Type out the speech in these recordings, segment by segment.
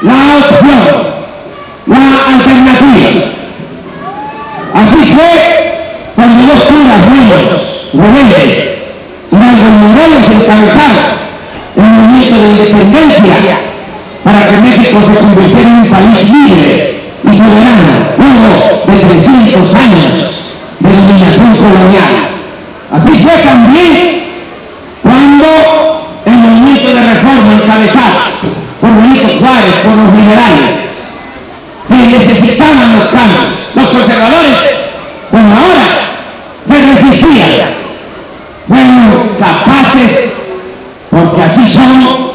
la opción, la alternativa. Así fue cuando dos curas buenos, rebeldes, Hidalgo y Morelos encabezaron el movimiento de independencia para que México se convirtiera en un país libre y soberano luego de 300 años de dominación colonial. Así fue también cuando el movimiento de reforma encabezado por Benito Juárez, por los liberales, se necesitaban los cambios. Los conservadores, como ahora, se resistían. Fueron capaces, porque así son,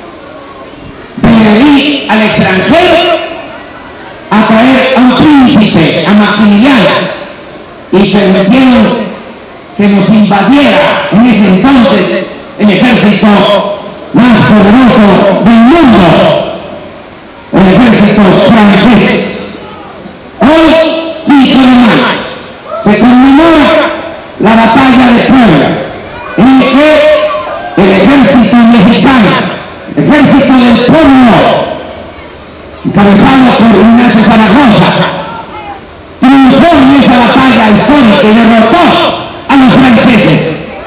de ir al extranjero a traer a un príncipe, a Maximiliano, y permitieron que nos invadiera en ese entonces el ejército más poderoso del mundo, el ejército francés. Hoy, 5 de mayo, se conmemora la batalla de Puebla, en que el ejército mexicano, el ejército del pueblo, encabezado por Ignacio Zaragoza, triunfó en esa batalla histórica y derrotó a los franceses.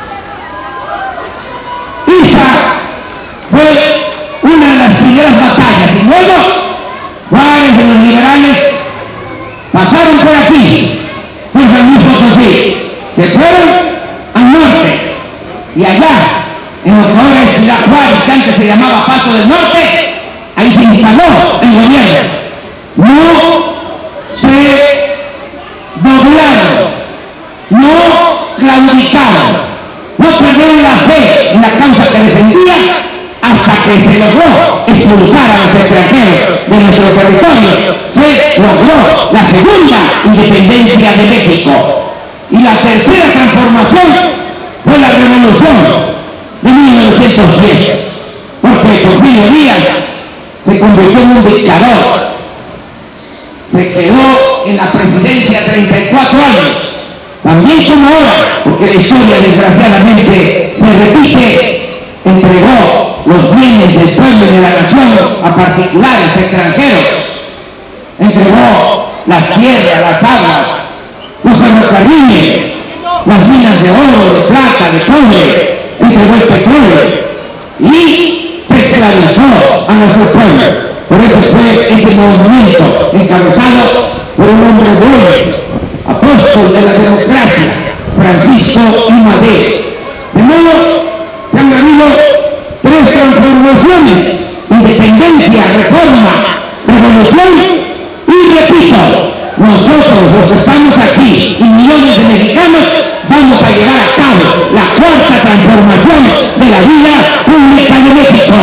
Esa fue una de las primeras batallas, y luego Juárez y los liberales pasaron por aquí, por San Luis Potosí, se fueron al norte, y allá, en lo que ahora es Ciudad Juárez, que antes se llamaba Paso del Norte, ahí se instaló el gobierno. No se doblaron, no claudicaron, no perdieron la fe en la causa que defendían hasta que se logró expulsar a los extranjeros de nuestro territorio. Se logró la segunda independencia de México. Y la tercera transformación fue la revolución de 1910, porque Porfirio Díaz se convirtió en un dictador. Se quedó en la presidencia 34 años, también como ahora, porque la historia desgraciadamente se repite. Entregó los bienes del pueblo y de la nación a particulares extranjeros, entregó las tierras, las aguas, los ferrocarriles, las minas de oro, de plata, de cobre, entregó el petróleo y se esclavizó a nuestro pueblo. Por eso fue ese movimiento encabezado por un hombre bueno, apóstol de la democracia, Francisco I. Madero. De modo que han habido tres transformaciones: independencia, reforma, revolución. Y repito, nosotros los que estamos aquí y millones de mexicanos vamos a llevar a cabo la cuarta transformación de la vida pública de México.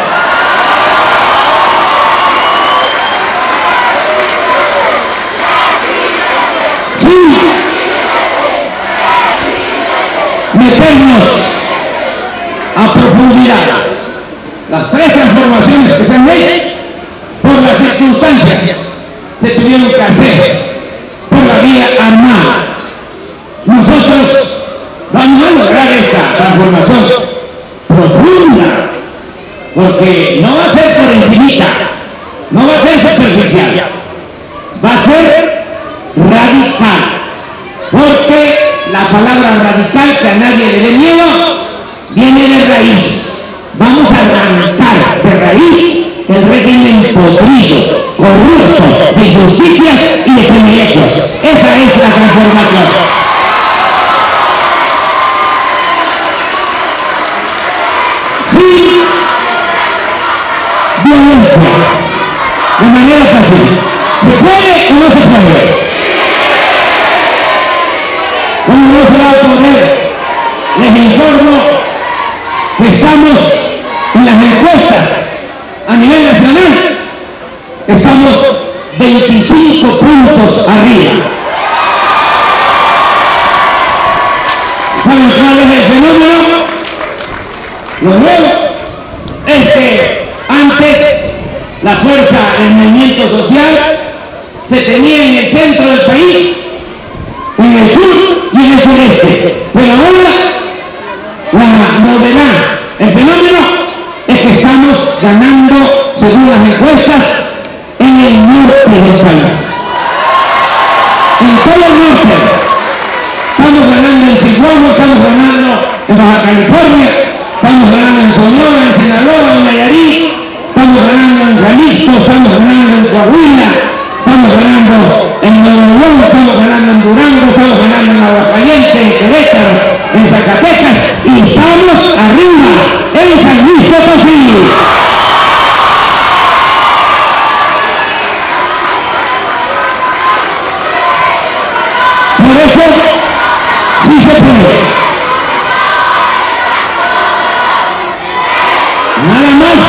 Sí, meternos a profundidades. Las tres transformaciones que se han hecho por las circunstancias se tuvieron que hacer por la vía armada. Nosotros vamos a lograr esta transformación profunda, porque no va a ser por encimita, no va a ser superficial, va a ser radical, porque la palabra radical, que a nadie le dé miedo, viene de raíz. Vamos a arrancar de raíz el régimen podrido, corrupto, de injusticias y de privilegios. Esa es la transformación. Sin violencia, de manera fácil. ¿Se puede o no se puede? ¿Cómo no se va a poder? Les informo que estamos en las encuestas a nivel nacional, estamos 25 puntos arriba. ¿Saben cuál es el fenómeno? Lo nuevo es que antes la fuerza del movimiento social se tenía en el centro del país, en el sur y en el sureste, pero ahora la novedad, el fenómeno es que estamos ganando, según las encuestas,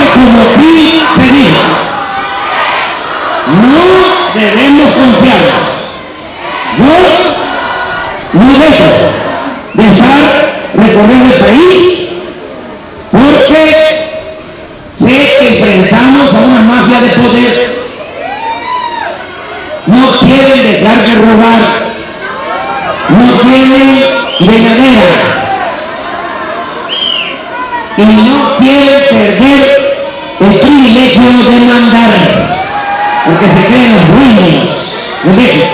como aquí se dice, no debemos confiarnos. Yo no dejo de estar recorriendo el país porque sé que enfrentamos a una mafia de poder. No quieren dejar de robar, no quieren llenadera y no quieren perder el privilegio de mandar, porque se creen los dueños de México.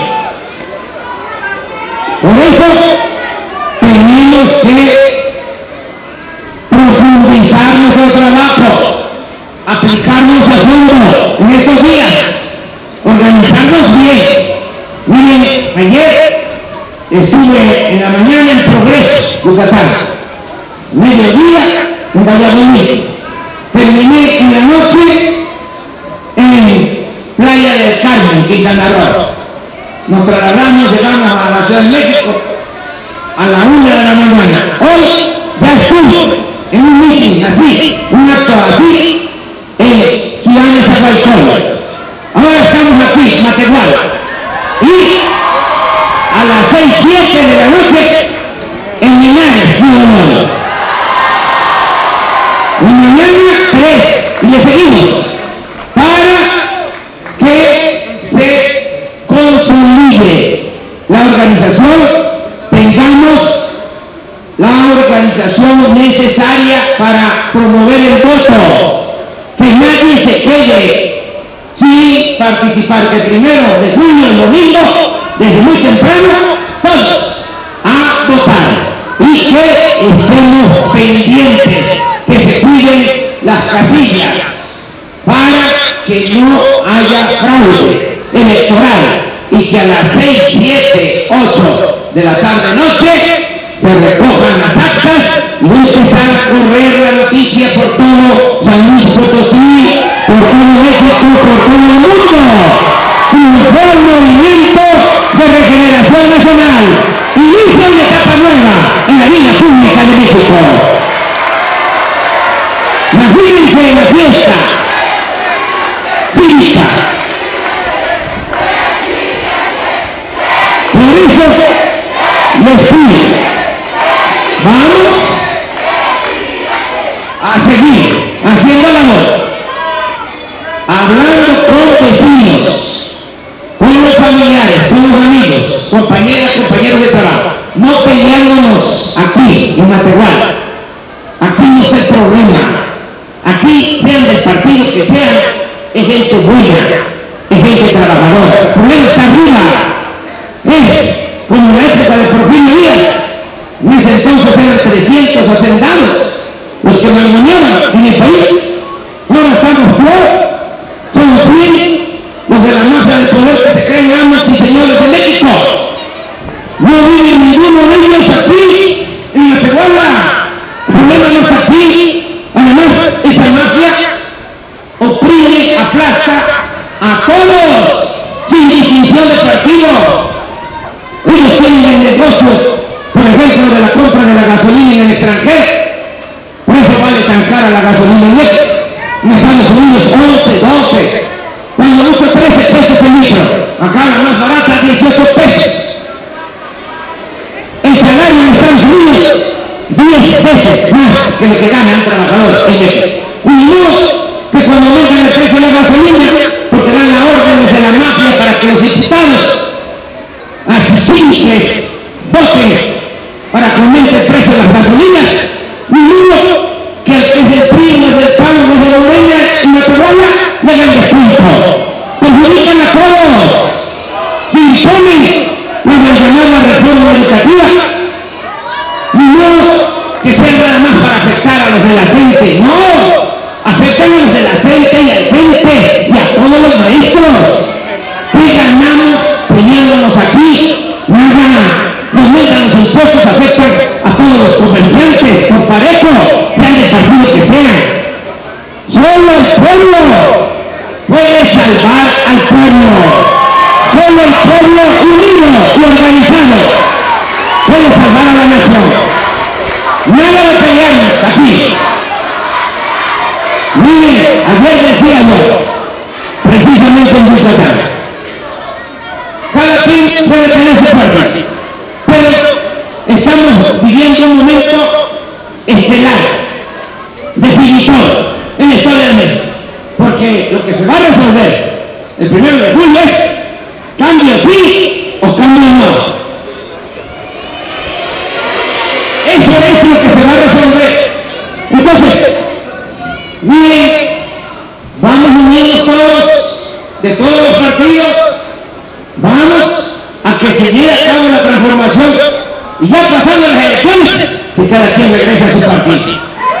Por eso tenemos que profundizar nuestro trabajo, aplicarnos a fondo en estos días, organizarnos bien. Miren, ayer estuve en la mañana en Progreso, Yucatán, mediodía en Valladolid, terminé en la noche en Playa del Carmen, Quintana Roo. Nos trasladamos, llegamos a la Ciudad de México a la 1 de la mañana. Hoy ya estuve en un meeting así, un acto así, en Ciudad de Zaguaycol. Ahora estamos aquí, en Matehuala. Y a las 6, 7 de la noche en Linares, Nuevo. Y mañana 3, y le seguimos, para que se consolide la organización, tengamos la organización necesaria para promover el voto, que nadie se quede sin participar, que el 1 de junio, el domingo, desde muy temprano, todos a votar y que estemos pendientes, que se cuiden las casillas para que no haya fraude electoral y que a las 6, 7, 8 de la tarde-noche se recojan las actas y empezar a correr la noticia por todo San Luis Potosí, por todo México, por todo el mundo. Triunfó el movimiento de regeneración nacional. Inicia una etapa nueva en la vida pública de México. Imagínense en la fiesta cívica. Por eso les pido, vamos a seguir haciendo la labor, hablando con vecinos, con los familiares, con los amigos, compañeras, compañeros de trabajo, no peleándonos aquí en Matehuala. Aquí no está el problema. Aquí, sean del partido que sean, es gente buena, es gente trabajadora. El problema está arriba. Es como en la época de Porfirio Díaz. En ese entonces eran 300 hacendados los que mangoneaban en el país. Ahora estamos peor. Son 100 los de la mafia del poder que se creen amos y señores de México. No vive ninguno de ellos aquí en Matehuala. El problema no está aquí. Además, esa mafia oprime, aplasta a todos sin distinción de partido. Ellos tienen el negocio, por ejemplo, de la compra de la gasolina en el extranjero. Por eso vale tan cara la gasolina en México. En Estados Unidos 11, 12, cuando mucho 13 pesos el litro. Acá la más barata 18 pesos. El salario en Estados Unidos 10 veces más que lo que gana un trabajador en México. Y no que cuando aumentan el precio de la gasolina, porque dan las órdenes de la mafia para que los diputados achichincles voten para que aumente el precio de las gasolinas, ni uno que al que es del PRI, del PAN, de la Morena y Matehuala le hagan descuento. Perjudican a todos. Si imponen la llamada reforma educativa, ni uno que sea nada más para afectar a los de la CENTE, no, afectan a los de la CENTE y al CENTE y a todos los maestros. ¿Qué ganamos peleándonos aquí? Nada. Si aumentan los impuestos, afectan a todos los comerciantes, por parejo, sean del partido que sean. Solo el pueblo puede salvar al pueblo. Solo el pueblo unido y organizado puede salvar a la nación. Nada de pelearnos aquí. Miren, ayer decía yo, precisamente en Yucatán, cada quien puede tener su partido, pero estamos viviendo un momento estelar, definitorio en la historia de México, porque lo que se va a resolver el 1 de julio es cambio sí o cambio no. Eso es lo que se va a resolver. Entonces, miren, vamos uniendo todos, de todos los partidos, vamos a que se lleve a cabo la transformación y ya pasando las elecciones, que cada quien regrese a su partido.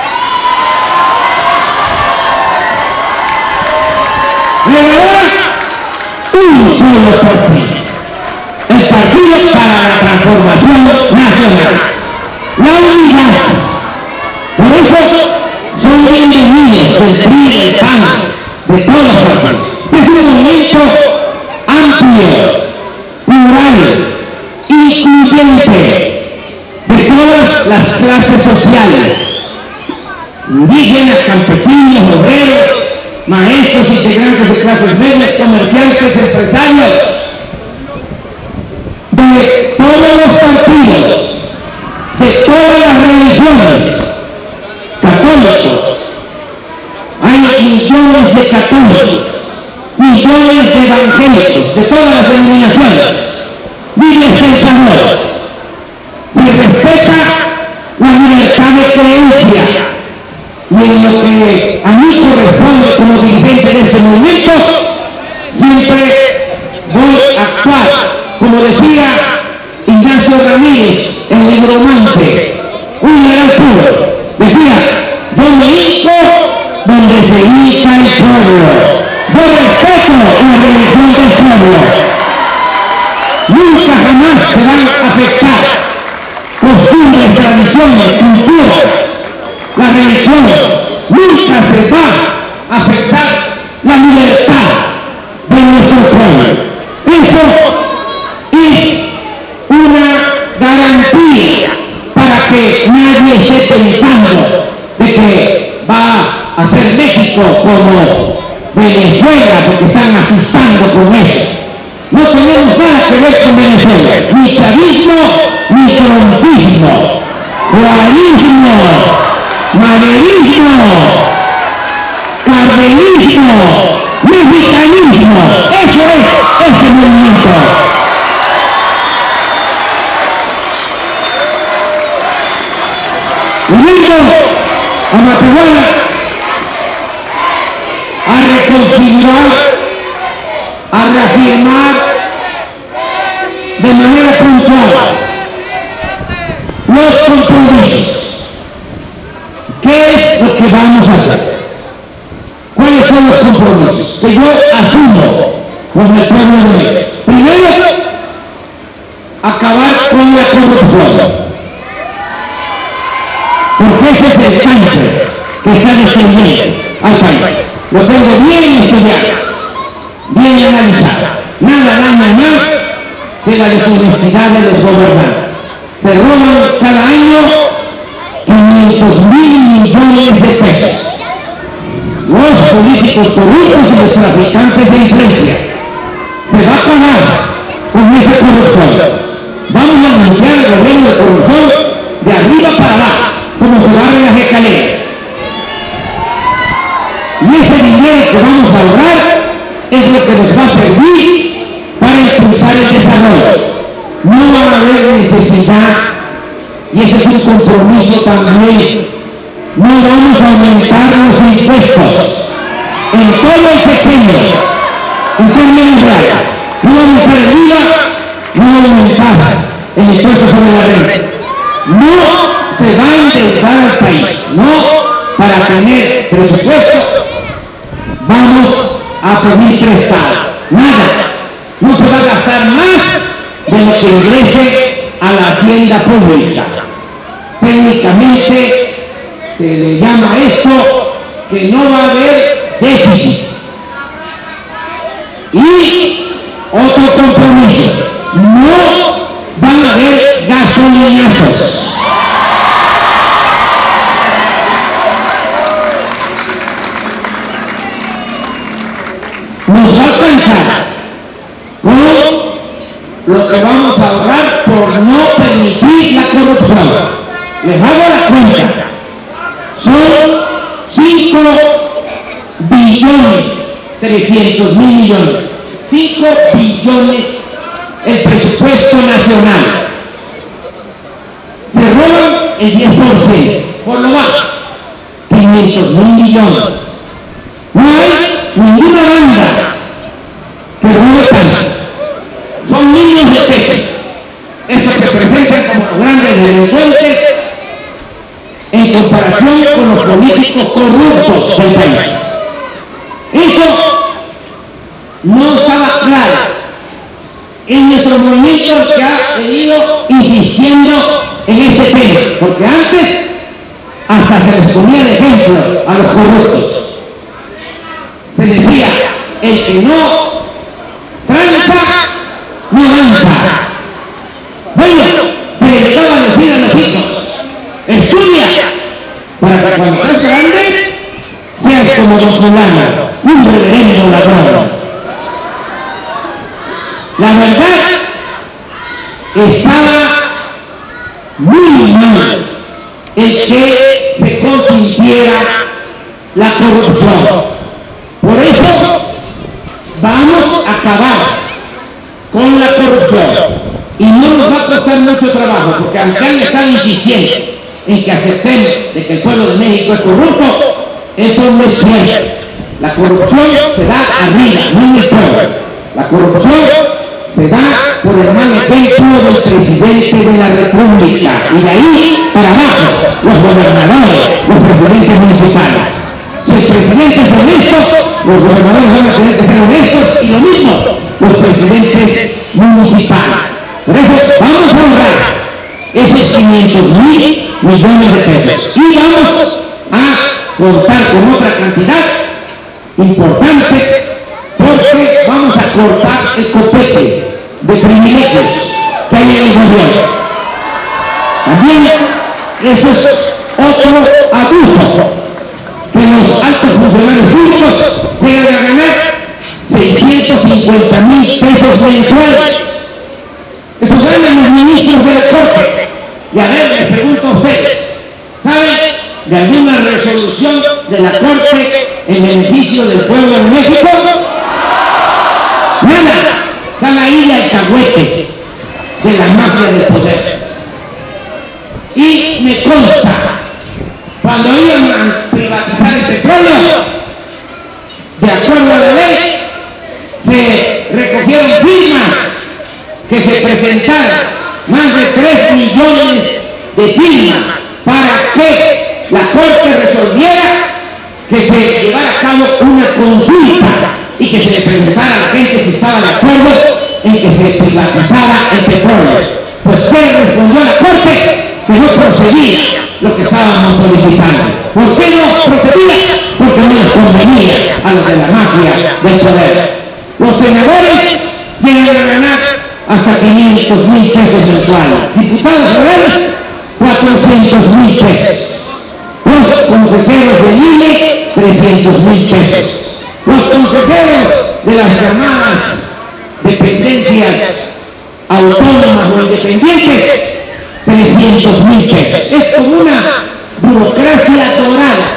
Un solo partido, el Partido para la Transformación Nacional, la unidad. Por eso son bienvenidos del PRI, del PAN, de todos los partidos. Es un movimiento amplio, plural, incluyente, de todas las clases sociales, indígenas, campesinos, obreros, maestros, integrantes de clases medias, comerciantes, empresarios, de todos los partidos, de todas las religiones, católicos. Hay millones de católicos, millones de evangélicos, de todas las denominaciones, libres pensadores. Se respeta la libertad de creencia. Y en lo que a mí corresponde como dirigente de este movimiento, siempre voy a actuar, como decía Ignacio Ramírez, el negromante, un general puro, decía, yo me hinco donde se hinca el pueblo, yo respeto la religión del pueblo, nunca jamás se van a afectar costumbres, tradiciones, culturas. La religión nunca se va a afectar la libertad de nuestro pueblo. Eso es una garantía para que nadie esté pensando de que va a ser México como Venezuela, porque están asustando con eso. No tenemos nada que ver con Venezuela, ni chavismo, ni trompismo, guarismo, maderismo, cardenismo, mexicanismo. Eso es este movimiento. Uniendo a Matehuala a reconfigurar, a reafirmar de manera puntual los compromisos. ¿Qué es lo que vamos a hacer? ¿Cuáles son los compromisos que yo asumo con el pueblo de México? Primero, acabar con la corrupción, porque ese es el cáncer que está destruyendo al país. Lo tengo bien estudiado, bien analizado. Nada daña más que la deshonestidad de los gobernantes. Se roban cada año 500,000 millones de pesos. Los políticos corruptos y los traficantes de influencia. Se va a acabar con esa corrupción. Vamos a limpiar el gobierno de corrupción de arriba para abajo, como se barren las escaleras. Y ese dinero que vamos a ahorrar es lo que nos va a servir para impulsar el desarrollo. No va a haber necesidad, y ese es un compromiso también. No vamos a aumentar los impuestos en todo el sexenio, en términos reales. No vamos a aumentar el IVA, no vamos a aumentar el impuesto sobre la renta. No se va a endeudar al país, no para tener presupuesto vamos a pedir prestado. Nada, no se va a gastar más de lo que ingrese a la hacienda pública. Técnicamente se le llama esto que no va a haber déficit. Y otro compromiso, no van a haber gasolinazos. lo que vamos a ahorrar por no permitir la corrupción. Les hago la cuenta. Son 5.300.000.000.000. 5 billones el presupuesto nacional. Se roban el 10%, por lo bajo, 500.000.000.000. No hay ninguna banda que robe tanto. Son niños de pecho, estos que presentan como los grandes delincuentes en comparación con los políticos corruptos del país. Eso no estaba claro en nuestro movimiento, que ha venido insistiendo en este tema, porque antes hasta se les ponía de ejemplo a los corruptos. Se decía, el que no tranza, no avanza. Bueno, se le llegaba a decir a los hijos, estudia, para que cuando seas grande, seas como don fulano, un reverendo ladrón. La verdad, estaba muy mal el que se consintiera la corrupción. Por eso vamos a acabar con la corrupción y no nos va a costar mucho trabajo, porque aunque han estado insistiendo en que aceptemos de que el pueblo de México es corrupto, eso no es cierto. La corrupción se da arriba, no en el pueblo. La corrupción se da por el mal ejemplo del presidente de la República, y de ahí para abajo, los gobernadores, los presidentes municipales. Si el presidente es honesto, los gobernadores van a tener que ser honestos, y lo mismo los presidentes municipales. Por eso vamos a ahorrar esos 500.000.000.000 de pesos y vamos a contar con otra cantidad importante, porque vamos a cortar el copete de privilegios que hay en el gobierno. También eso es otro abuso, que los altos funcionarios públicos llegan a ganar 650.000 pesos mensuales. Eso ganan los ministros de la Corte. Y a ver, les pregunto a ustedes, ¿saben de alguna resolución de la Corte en beneficio del pueblo de México? Nada. Están ahí de alcahuetes de la mafia del poder. Y me consta, cuando iban a privatizar el petróleo, de acuerdo a la ley, se recogieron firmas, que se presentaran más de 3 millones de firmas para que la Corte resolviera que se llevara a cabo una consulta y que se le preguntara a la gente si estaba de acuerdo en que se privatizara el petróleo. Pues ¿qué respondió la Corte? Que no procedía lo que estábamos solicitando. ¿Por qué no procedía? Porque no les convenía a los de la mafia del poder. Los senadores llegan a ganar hasta 500.000 pesos mensuales. Diputados federales, 400.000 pesos. Los consejeros del INE, 300.000 pesos. Los consejeros de las llamadas dependencias autónomas o independientes, 300.000 pesos. Es como una burocracia dorada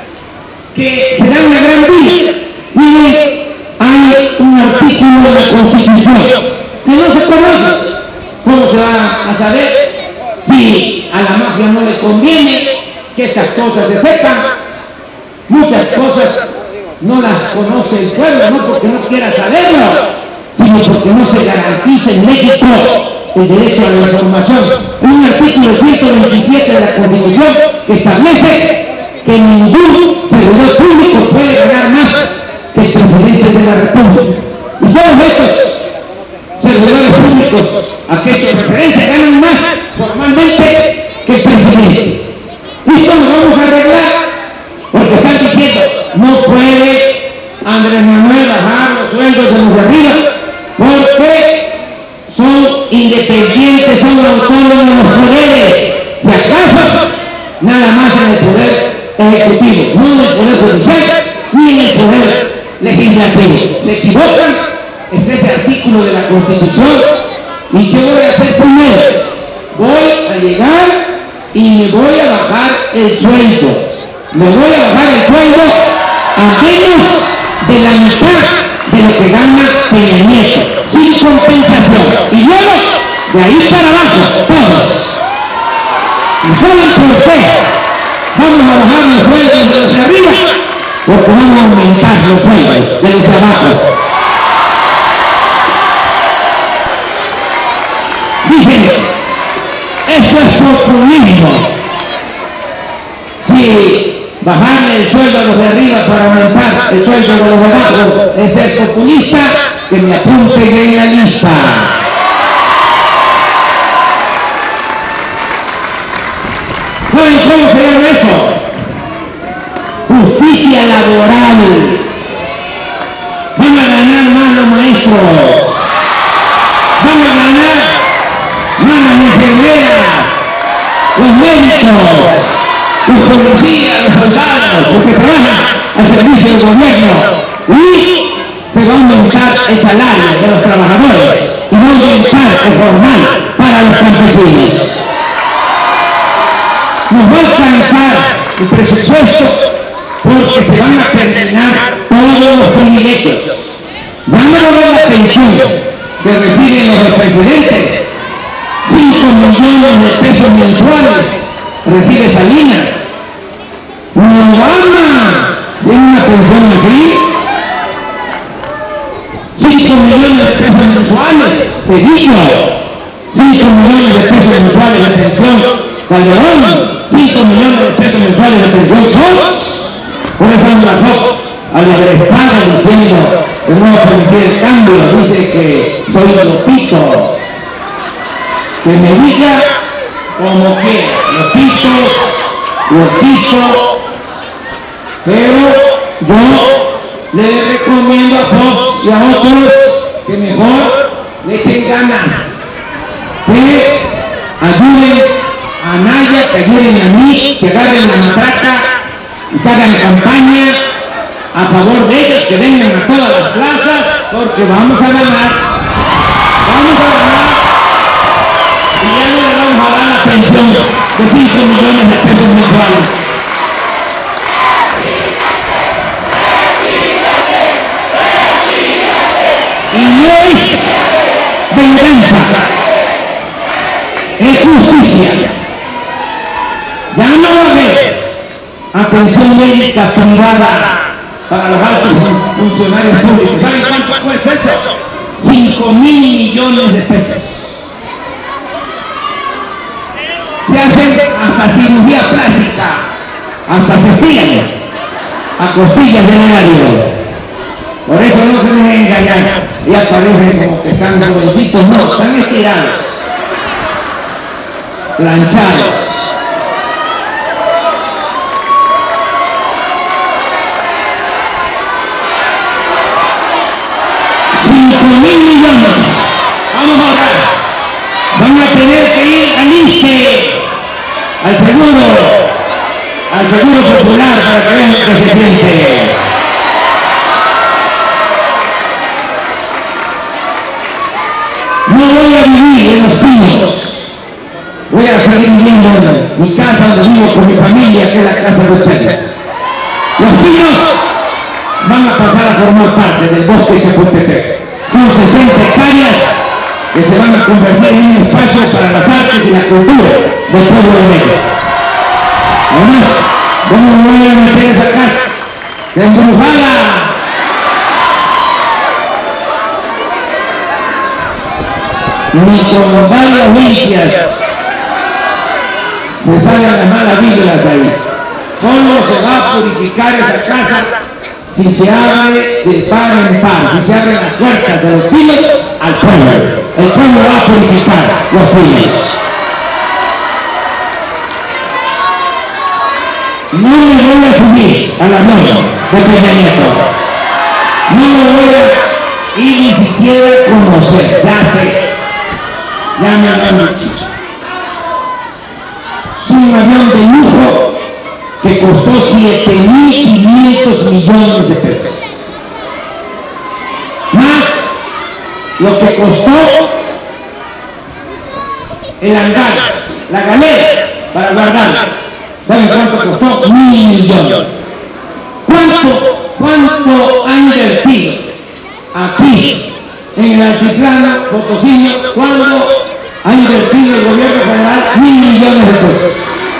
que se da una gran vida. Miren, hay un artículo de la Constitución que no se conoce. ¿Cómo se va a saber si a la mafia no le conviene que estas cosas se sepan? Muchas cosas no las conoce el pueblo, no porque no quiera saberlo, sino porque no se garantiza en México el derecho a la información. Hay un artículo 127 de la Constitución que establece que ningún servidor público puede ganar más que el presidente de la República. Y todos estos servidores públicos a que he hecho referencia ganan más formalmente que el presidente. Y esto lo vamos a arreglar, porque están diciendo, no puede Andrés Manuel bajar los sueldos de los de arriba, porque son independientes, son autónomos los poderes. Si acaso, nada más en el poder ejecutivo, no en el poder judicial, ni en el poder legislativo. Se equivocan, es ese artículo de la Constitución ¿Y qué voy a hacer primero? Voy a llegar y me voy a bajar el sueldo. Me voy a bajar el sueldo a menos de la mitad de lo que gana Peña Nieto, sin compensación. Y luego, de ahí para abajo, todos. ¿Y saben por qué? Vamos a bajar los sueldos de los de arriba, porque vamos a aumentar los sueldos de los de abajo. Dicen, eso es populismo. Si bajarle el sueldo a los de arriba para aumentar el sueldo de los de abajo es ser populista, que me apunten en la lista. ¿Saben cómo se llama eso? Justicia laboral. Van a ganar más los maestros. Van a ganar más las enfermeras, los médicos, los policías, los soldados, los que trabajan al servicio del gobierno. Y se va a aumentar el salario de los trabajadores y va a aumentar el formal para los campesinos. Nos va a alcanzar el presupuesto porque se van a terminar todos los privilegios. Van a volver la pensión que reciben los expresidentes. 5 millones de pesos mensuales recibe Salinas. Obama tiene una pensión así. 5 millones de pesos mensuales. Cedillo. 5 millones de pesos mensuales de pensión. Calderón. 5 millones de pesos mensuales de pensión. Fox. Por eso anda Fox a la espalda diciendo que no va a permitir el cambio. Dice que soy Lopito. Que me diga como quiera, lo quiso, pero yo le recomiendo a Fox y a otros que mejor le echen ganas, que ayuden a Anaya, que ayuden a mí, que agarren la matraca y que hagan campaña a favor de ellos, que vengan a todas las plazas, porque vamos a ganar. Y ya no le vamos a dar la pensión de 5 millones de pesos mensuales. Y no es venganza, es justicia. Ya no va a haber atención médica privada para los altos funcionarios públicos. ¿Saben cuánto cuesta eso? 5.000 millones de pesos. Se hacen hasta cirugía plástica, hasta cesárea, a costillas del erario. Por eso no se dejen engañar, ya parecen como que están jovencitos, no, están estirados, planchados. $5.000 millones, vamos a ahorrar, van a tener que ir al ISSSTE, al seguro popular para que vean lo que se siente. No voy a vivir en Los Pinos, voy a seguir viviendo en mi casa donde vivo con mi familia, que es la casa de ustedes. Los Pinos van a pasar a formar parte del bosque Chapultepec. Son 60 hectáreas que se van a convertir en un espacio para las artes y la cultura del pueblo de México. Además, ¿cómo me voy a meter esa casa? ¡Embrujada! Ni con varias limpias se salen las malas vibras ahí. Solo se va a purificar esa casa si se abre de par en par, si se abren las puertas de Los Pinos al pueblo. El pueblo va a purificar Los Pinos. No me voy a subir al avión de Peña Nieto. No me voy a ir ni siquiera a conocer, ya me lo han dicho. Es un avión de lujo que costó 7.500 millones de pesos. Más lo que costó el hangar, la galera para guardarla. ¿Saben cuánto costó? 1.000 millones. ¿Cuánto ha invertido aquí en el altiplano potosino? ¿Cuánto ha invertido el gobierno federal? 1.000 millones de pesos.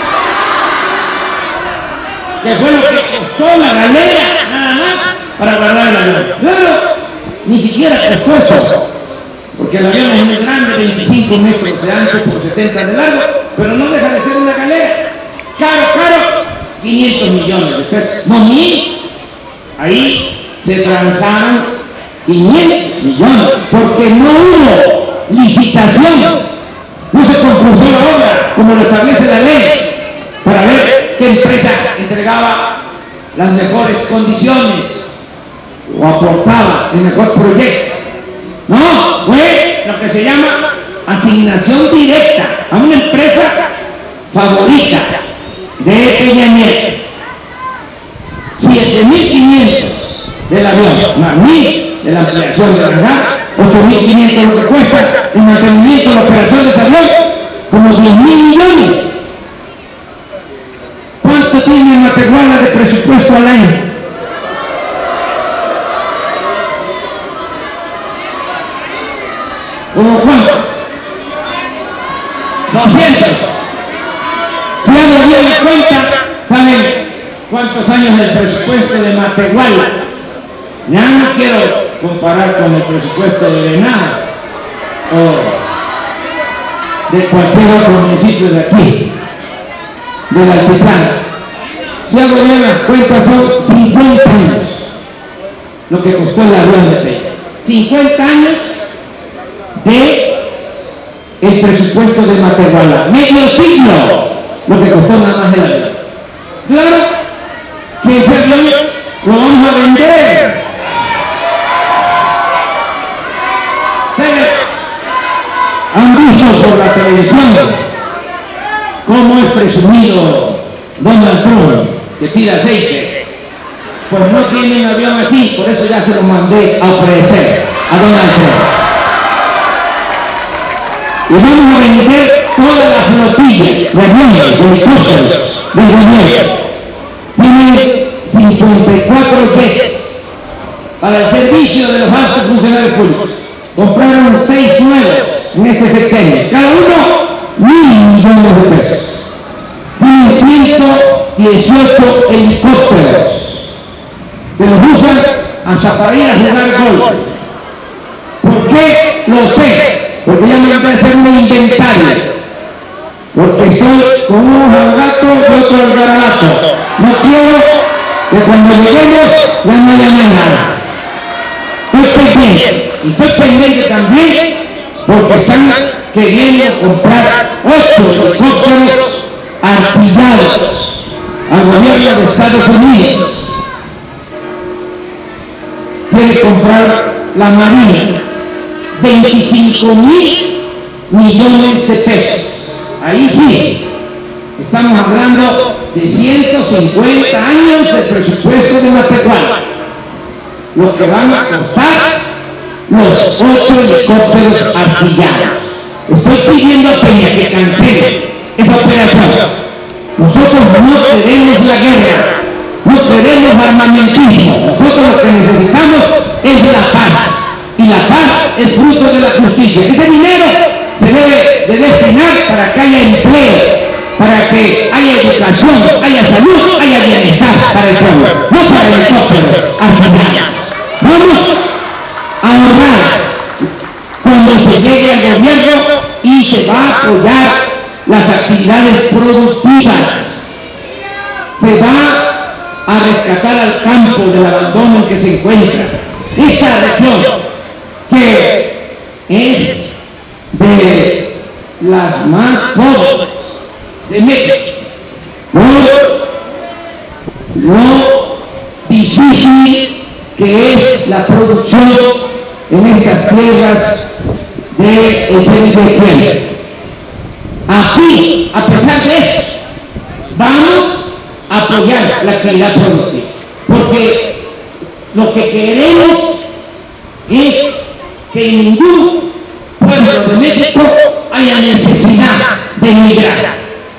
Que fue lo que costó la galera nada más para guardar el avión. Claro, ni siquiera costó eso, porque el avión es muy grande, 25 metros de ancho por 70 de largo, pero no deja de ser una galera. Caro, 500 millones de pesos, no 1.000. Ahí se transaron 500 millones, porque no hubo licitación, no se concluyó la obra como lo establece la ley, para ver qué empresa entregaba las mejores condiciones o aportaba el mejor proyecto. No, fue lo que se llama asignación directa a una empresa favorita de Peña Nieto. 7.500 del avión, más 1.000 de la ampliación del hangar, 8.500 lo que cuesta el mantenimiento de la operación de ese avión, como 10.000 millones. ¿Cuánto tiene Matehuala de presupuesto al año? ¿Cómo cuánto? 200. Si hago bien la cuenta, ¿saben cuántos años del presupuesto de Matehuala? Ya no quiero comparar con el presupuesto de Venado o de cualquier otro municipio de aquí, del altiplano. Si hago bien las cuentas, son 50 años lo que costó el avión de Peña. 50 años de el presupuesto de Matehuala. Medio siglo lo que costó nada más el avión. Claro que ese avión lo vamos a vender. Han visto por la televisión cómo es presumido Donald Trump, que tira aceite. Pues no tiene un avión así, por eso ya se lo mandé a ofrecer a Donald Trump. Y vamos a vender toda la flotilla de aviones, de helicópteros del gobierno. Tiene 54 jets para el servicio de los altos funcionarios públicos. Compraron 6 nuevos en este sexenio, cada uno 1.000 millones de pesos. Tienen 118 helicópteros que los usan hasta para ir a jugar golf. ¿Por qué? Lo sé, porque ya me voy a hacer un inventario, porque estoy con unos al gato y otro al garabato. No quiero que cuando lleguemos ya no haya nada. Estoy pendiente, y estoy pendiente también porque están queriendo comprar 8 helicópteros artillados al gobierno de Estados Unidos. Quiere comprar la Marina, 25.000 millones de pesos. Ahí sí, estamos hablando de 150 años de presupuesto de Matehuala, lo que van a costar los 8 helicópteros artillados. Estoy pidiendo a Peña que cancele esa operación. Nosotros no queremos la guerra, no queremos armamentismo. Nosotros lo que necesitamos es la paz, y la paz es fruto de la justicia. Ese dinero se debe de destinar para que haya empleo, para que haya educación, haya salud, haya bienestar para el pueblo, no para helicópteros artillados. Vamos a ahorrar cuando se llegue al gobierno y se va a apoyar las actividades productivas. Se va a rescatar al campo del abandono en que se encuentra esta región, que es de las más pobres de México, por lo difícil que es la producción en estas tierras del centro. Aquí, a pesar de eso, vamos a apoyar la actividad productiva, porque lo que queremos es que en ningún pueblo de México haya haya necesidad de emigrar,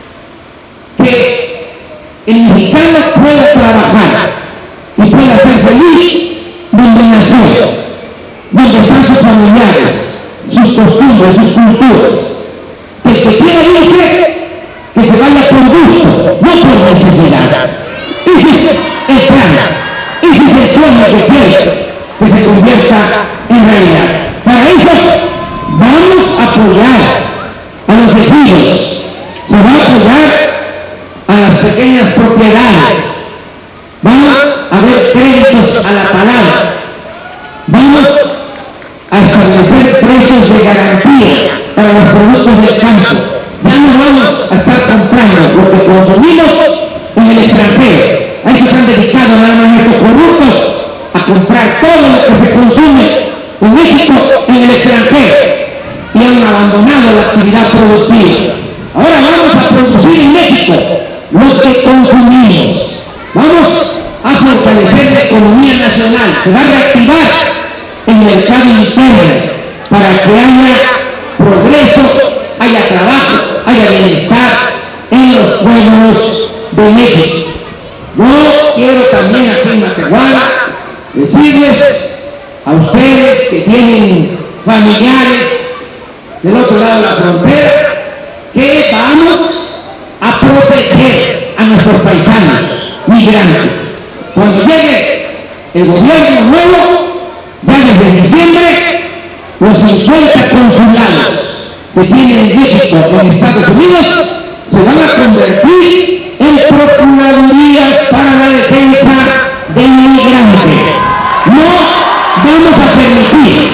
que el mexicano pueda trabajar y pueda ser feliz donde nació, donde están sus familiares, sus costumbres, sus culturas. Que el que quiera irse, que se vaya por gusto, no por necesidad. Ese es el plan, ese es el sueño que quiere que se convierta en realidad. Para eso vamos a apoyar a los ejidos, se va a apoyar a las pequeñas propiedades, van a haber créditos a la palabra, vamos a establecer precios de garantía para los productos del campo. Ya no vamos a estar comprando lo que consumimos en el extranjero. A eso se han dedicado nada más estos corruptos, a comprar todo lo que se consume en México en el extranjero y han abandonado la actividad productiva. Ahora vamos a producir en México lo que consumimos. Vamos a fortalecer la economía nacional, se va a reactivar el mercado interno para que haya progreso, haya trabajo, haya bienestar en los pueblos de México. Yo quiero también aquí en Matehuala decirles a ustedes que tienen familiares del otro lado de la frontera que vamos a proteger a nuestros paisanos migrantes. Cuando llegue el gobierno nuevo, ya desde diciembre, los 50 consulados que tiene México en Estados Unidos se van a convertir en procuradurías para la defensa del migrante. No vamos a permitir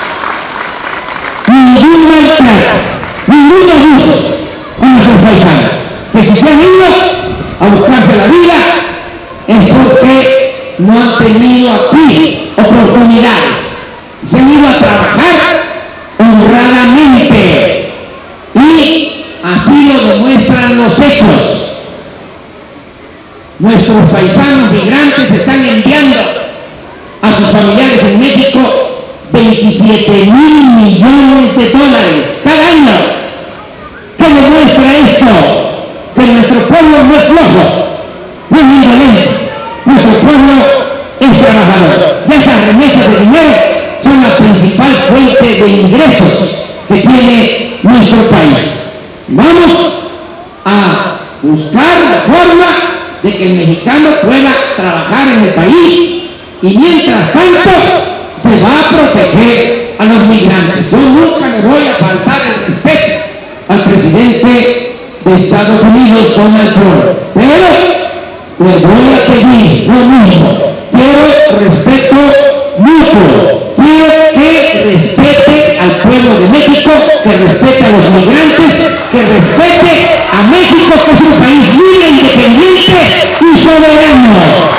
ningún maltrato, ningún abuso a nuestros paisanos. Que si se han ido a buscarse la vida es porque no han tenido aquí oportunidades. Se han ido a trabajar honradamente y así lo demuestran los hechos. Nuestros paisanos migrantes están enviando a sus familiares en México 27,000 millones de dólares cada año. ¿Qué demuestra esto? Que nuestro pueblo no es flojo, no es indolente, nuestro pueblo es trabajador. Y esas remesas de dinero son la principal fuente de ingresos que tiene nuestro país. Vamos a buscar la forma de que el mexicano pueda trabajar en el país y mientras tanto se va a proteger a los migrantes. Yo nunca le voy a faltar el respeto al presidente de Estados Unidos, Donald Trump, pero le voy a pedir lo mismo. Quiero respeto mutuo, quiero que respete al pueblo de México, que respete a los migrantes, que respete a México, que es un país libre, independiente y soberano.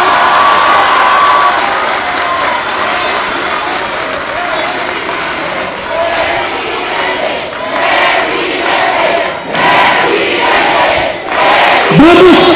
Vamos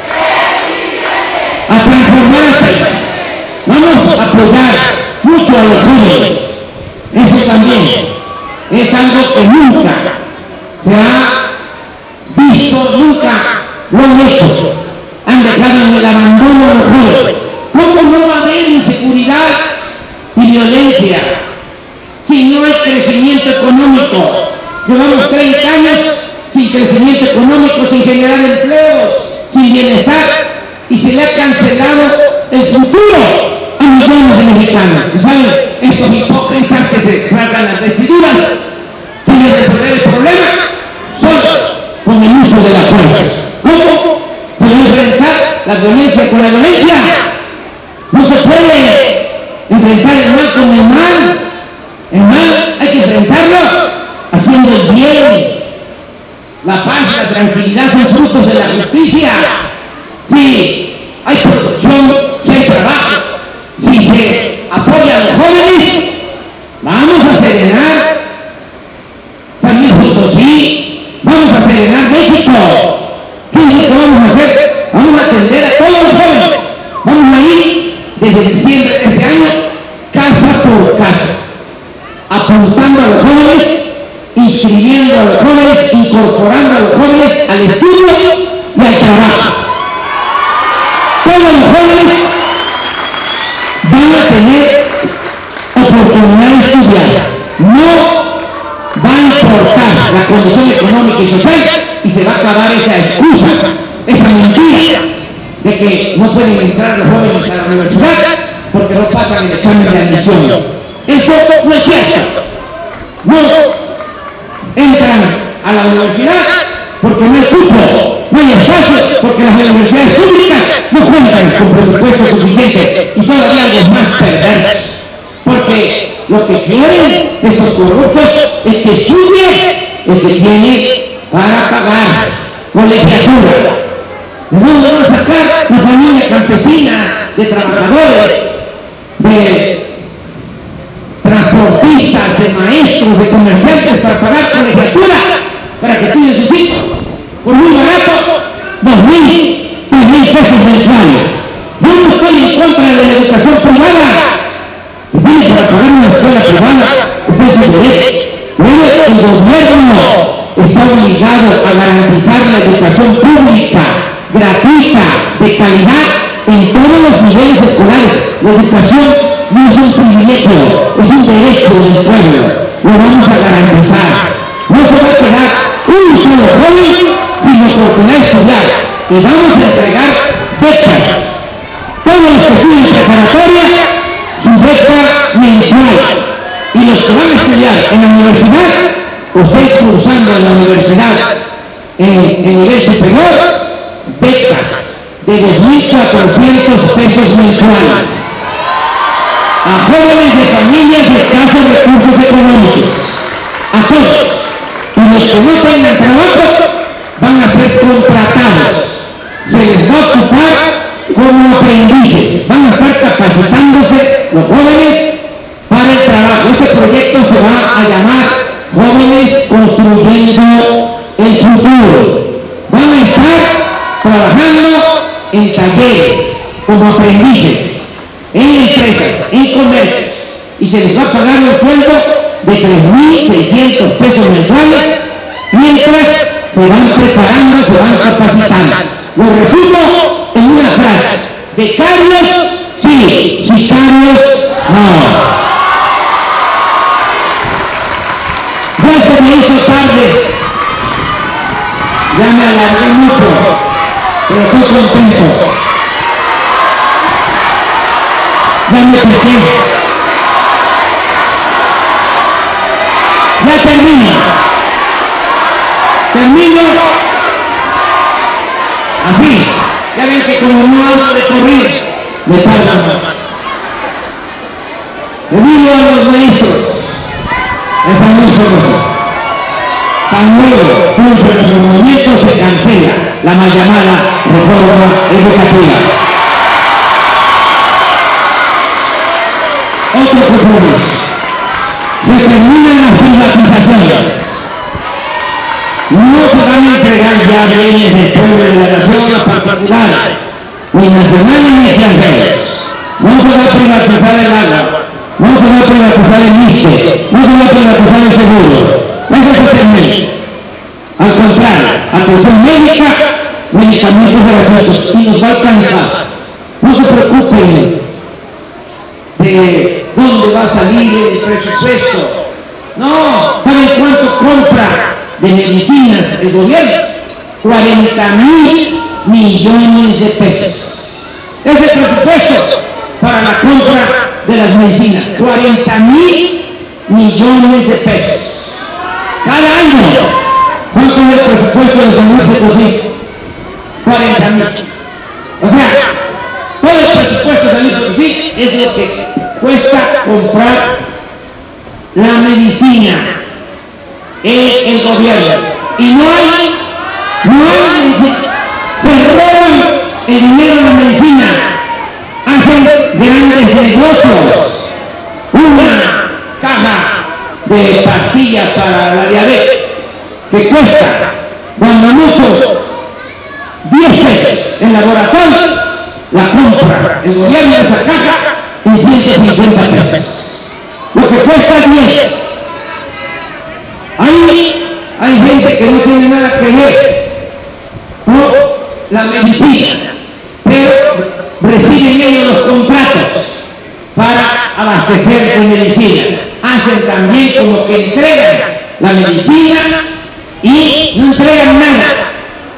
a transformar el país, vamos a apoyar mucho a los jóvenes. Eso también es algo que nunca se ha visto, nunca lo han hecho. Han dejado en el abandono a los jóvenes. ¿Cómo no va a haber inseguridad y violencia si no hay crecimiento económico? Llevamos 30 años sin crecimiento económico, sin generar empleos, sin bienestar, y se le ha cancelado el futuro a millones de mexicanos. ¿Y saben? Estos hipócritas que se rasgan las vestiduras quieren resolver el problema solo con el uso de la fuerza. ¿Cómo se va a enfrentar la violencia con la violencia? No se puede enfrentar el mal con el mal. El mal hay que enfrentarlo haciendo el bien. La paz y la tranquilidad son frutos de la justicia. Si hay producción, si hay trabajo, si se apoya a los jóvenes, vamos a serenar San Luis Potosí, vamos a serenar México. ¿Qué es lo que vamos a hacer? Vamos a atender a todos los jóvenes. Vamos a ir desde diciembre de este año, casa por casa, apuntando a los jóvenes, inscribiendo económica y social y se va a acabar esa excusa, esa mentira de que no pueden entrar los jóvenes a la universidad porque no pasan el examen de admisión. Eso no es cierto. No entran a la universidad porque no hay cupo, no hay espacio, porque las universidades públicas no cuentan con presupuesto suficiente y todavía algo más perverso. Porque lo que quieren estos corruptos es que estudie el que tiene para pagar colegiatura. ¿De dónde van a sacar la familia campesina de trabajadores, de transportistas, de maestros, de comerciantes para pagar colegiatura para que estudien sus hijos? Por muy barato, 2.000, 3.000 pesos mensuales. Yo no estoy en contra de la educación privada. Ustedes para pagar una escuela privada, ustedes es su derecho. Pero el gobierno está obligado a garantizar la educación pública, gratuita, de calidad, en todos los niveles escolares. La educación no es un privilegio, es un derecho del pueblo. Lo vamos a garantizar. No se va a quedar un solo joven sin oportunidad de estudiar. Y vamos a entregar becas. Todos los que estudian preparatoria, su beca mensual. Y los que van a estudiar en la universidad, usted cursando en la universidad en nivel superior, becas de 2.400 pesos mensuales a jóvenes de familias de escasos recursos económicos, a todos. Y los que no tengan trabajo van a ser contratados, se les va a ocupar como aprendices, van a estar capacitándose los jóvenes para el trabajo. Este proyecto se va a llamar Jóvenes Construyendo el Futuro. Van a estar trabajando en talleres, como aprendices, en empresas, en comercios, y se les va a pagar un sueldo de 3.600 pesos mensuales mientras se van preparando, se van capacitando. Lo resumo en una frase: becarios sí, sicarios no. Ya se me hizo tarde, ya me alargué mucho, pero estoy contento. Ya me piqué. Ya termino. Así. Ya ven que como no hablo de correr, me tarda más. Debido a los maestros, esa no es famosa. Tan luego cumplen los movimientos, se cancela la mal llamada reforma educativa. Otro compromiso: se terminan las privatizaciones. No se van a entregar ya bienes del pueblo de la nación a particulares, ni nacionales ni extranjeros. No se va a privatizar el agua, no se va a privatizar el ISSSTE, no se va a privatizar el seguro. Eso se termina. Al contrario, atención médica, medicamentos gratuitos, y nos va a alcanzar. No se preocupen de dónde va a salir el presupuesto. No, ¿saben cuánto compra de medicinas el gobierno? 40.000 millones de pesos. Es el presupuesto para la compra de las medicinas. 40.000 millones de pesos. Cada año. ¿Cuánto es el presupuesto de San Luis Potosí? 40.000. O sea, todo el presupuesto de San Luis Potosí es lo que cuesta comprar la medicina en el gobierno. Y no hay medicina. Se roban el dinero de la medicina, hacen grandes negocios. Una caja de pastillas para la diabetes que cuesta, cuando mucho, 10 pesos. En laboratorio la compra el gobierno de esa caja en 150 pesos. Lo que cuesta 10. Ahí hay gente que no tiene nada que ver con la medicina, pero reciben ellos los contratos para abastecer de medicina. Hacen también como que entregan la medicina y no entregan nada.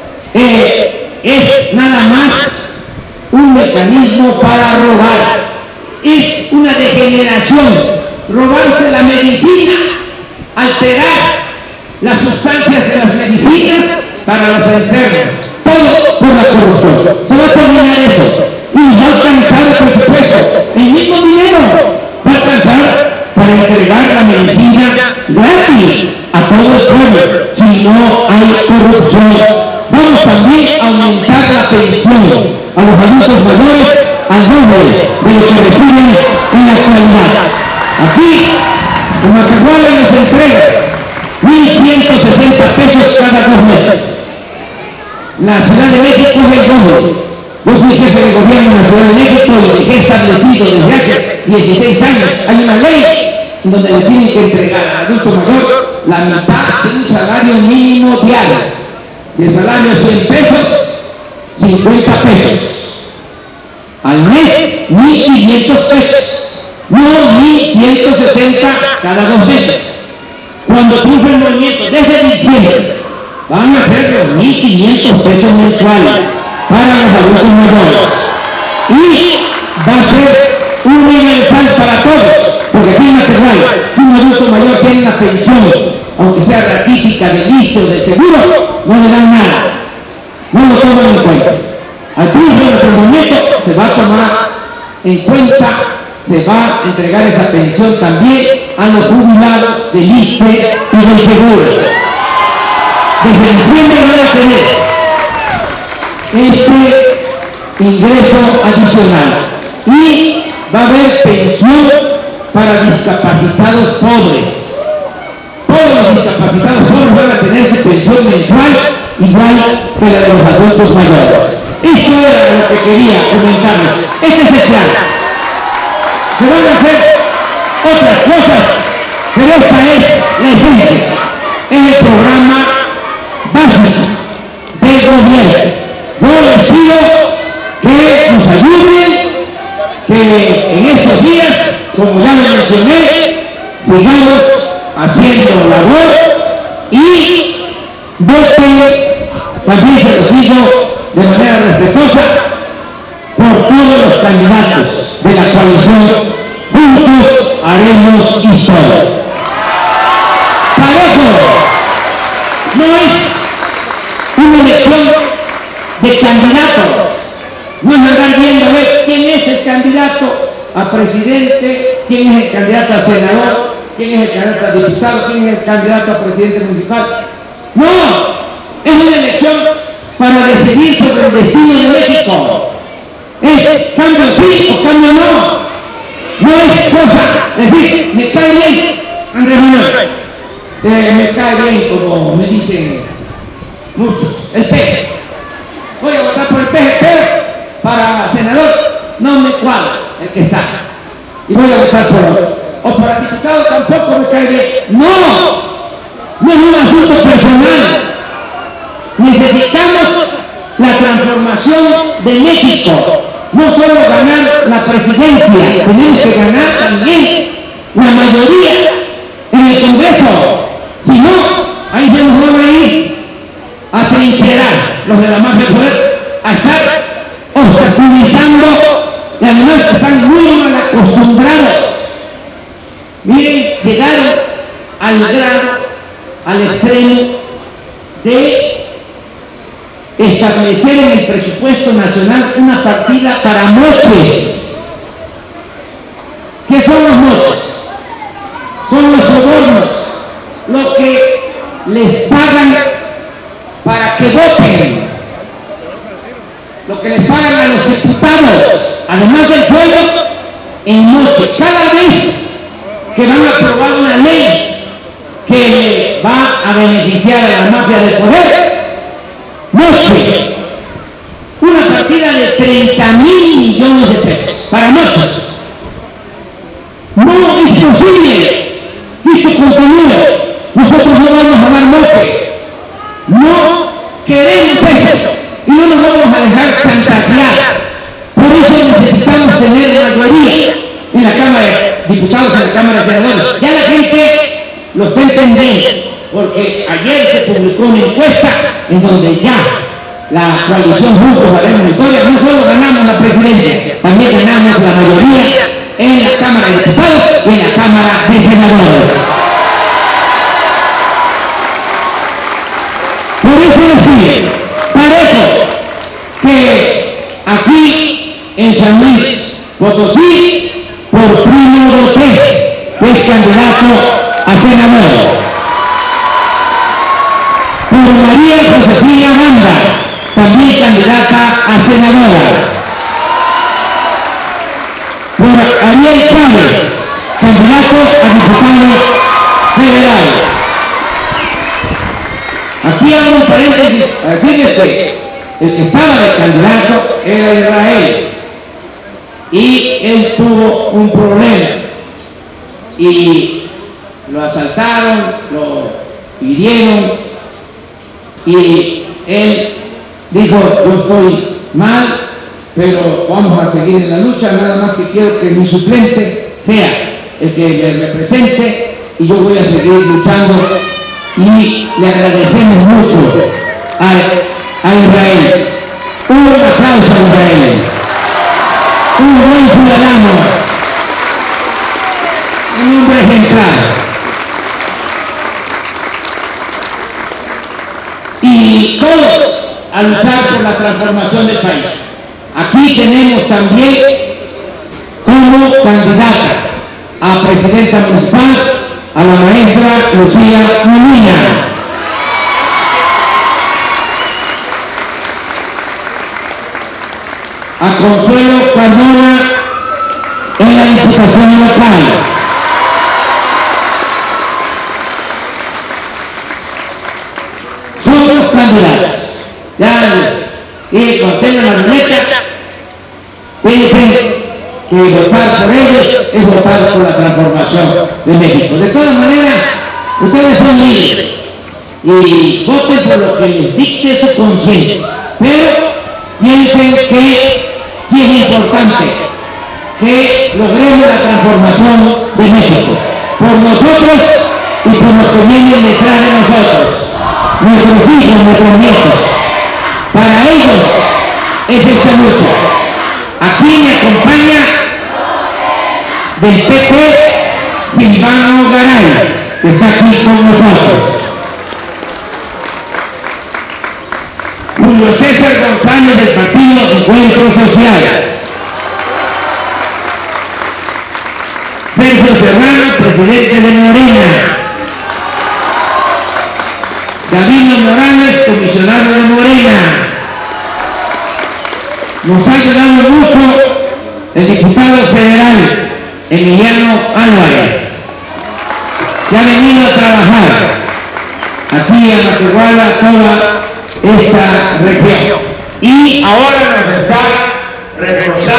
Es nada más un mecanismo para robar. Es una degeneración, robarse la medicina, alterar las sustancias de las medicinas para los enfermos, todo por la corrupción. Se va a terminar eso y va a alcanzar el presupuesto, el mismo dinero va a alcanzar para entregar la medicina gratis a todo el pueblo si no hay corrupción. Vamos también a aumentar la pensión a los adultos mayores al doble de lo que reciben en la actualidad. Aquí, en Matehuala les entrega 1.160 pesos cada 2 meses. La Ciudad de México es el doble. Yo fui jefe de gobierno en la Ciudad de México y dejé establecido desde hace 16 años. Hay una ley en donde le tienen que entregar al adulto mayor la mitad de un salario mínimo diario. Si el salario es 100 pesos, 50 pesos. Al mes, 1.500 pesos. No 1.160 cada 2 meses. Cuando triunfe el movimiento, desde diciembre, van a ser los 1.500 pesos mensuales para los adultos mayores. Y va a ser universal para todos, porque aquí en Matehuala, si un adulto mayor tiene una pensión, aunque sea ratífica del ISSSTE o del seguro, no le dan nada, no lo toman en cuenta. Al triunfo de nuestro movimiento se va a tomar en cuenta, se va a entregar esa pensión también a los jubilados del ISSSTE y del seguro. Desde diciembre van a tener este ingreso adicional y va a haber pensión para discapacitados pobres. Todos los discapacitados pobres van a tener su pensión mensual igual que la de los adultos mayores. Eso era lo que quería comentarles. Este es el plan. Se van a hacer otras cosas, pero esta es la esencia. Es el programa básico del gobierno. Yo les pido que nos ayuden, que en estos días, como ya lo mencioné, sigamos haciendo labor y voten, también se los digo de manera respetuosa, por todos los candidatos de la coalición. Juntos haremos historia. Parejo, no es una elección de candidatos, no es andar viendo a ver quién es el candidato a presidente, quién es el candidato a senador, quién es el candidato a diputado, quién es el candidato a presidente municipal. No, es una elección para decidir sobre el destino de México. Es cambio sí o cambio no. No es cosa decir, me cae bien Andrés Manuel, me cae bien como me dicen muchos, el PG. Voy a votar por el PG, pero para senador no me cuadra el que está. Y voy a votar por otro. O para diputado tampoco me cae bien. No, no es un asunto personal. Necesitamos la transformación de México. No solo ganar la presidencia, tenemos que ganar también la mayoría en el Congreso. Si no, ahí se nos van a ir a trincherar los de la mafia del poder, a estar obstaculizando, y además están muy mal acostumbrados. Miren, llegaron al grado, al extremo de establecer en el presupuesto nacional una partida para moches. ¿Qué son los moches? Son los sobornos, lo que les pagan para que voten, lo que les pagan a los diputados, además del sueldo, en moche. Cada vez que van a aprobar una ley que va a beneficiar a la mafia del poder, moche, una partida de 30.000 millones de pesos para moches. No es posible que esto continúe. Nosotros no vamos a dar moche. No queremos eso y no nos vamos a dejar chantajear. Por eso necesitamos tener mayoría en la Cámara de Diputados y en la Cámara de Senadores. Ya la gente lo está entendiendo. porque ayer se publicó una encuesta en donde ya la coalición Juntos Haremos Historia, no solo ganamos la presidencia, también ganamos la mayoría en la Cámara de Diputados y en la Cámara de Senadores. Por eso les pido, parejo, que aquí en San Luis Potosí, por Primo Boté, que es candidato a senador, por María Josefina Banda, también candidata a senadora, por Ariel Chávez, candidato a diputado federal. Aquí hago un paréntesis, fíjense que el que estaba de candidato era Israel y él tuvo un problema y lo asaltaron, lo hirieron y él dijo: yo estoy mal, pero vamos a seguir en la lucha, nada más que quiero que mi suplente sea el que me represente y yo voy a seguir luchando. Y le agradecemos mucho a Israel. Un aplauso a Israel, un buen ciudadano, un hombre ejemplar. Y todos a luchar por la transformación del país. Aquí tenemos también como candidata a presidenta municipal a la maestra Lucía Molina, a Consuelo Cardona en la Diputación Local, son los candidatos. Ya les contengan la ruleta, piensen que votar por ellos es votar por la transformación de México. De todas maneras, ustedes son libres y voten por lo que les dicte su conciencia, pero piensen que sí es importante que logremos la transformación de México, por nosotros y por los que vienen detrás de nosotros, nuestros hijos, nuestros nietos. Para ellos es esta lucha. Aquí me acompaña del PP Silvano Garay, que está aquí con nosotros. Julio César González, del Partido Encuentro Social. Sergio Serrano, presidente de Morena. Davino Morales, comisionado de Morena. Nos ha ayudado mucho el diputado federal Emiliano Álvarez, que ha venido a trabajar aquí en Matehuala, toda esta región. Y ahora nos está reforzando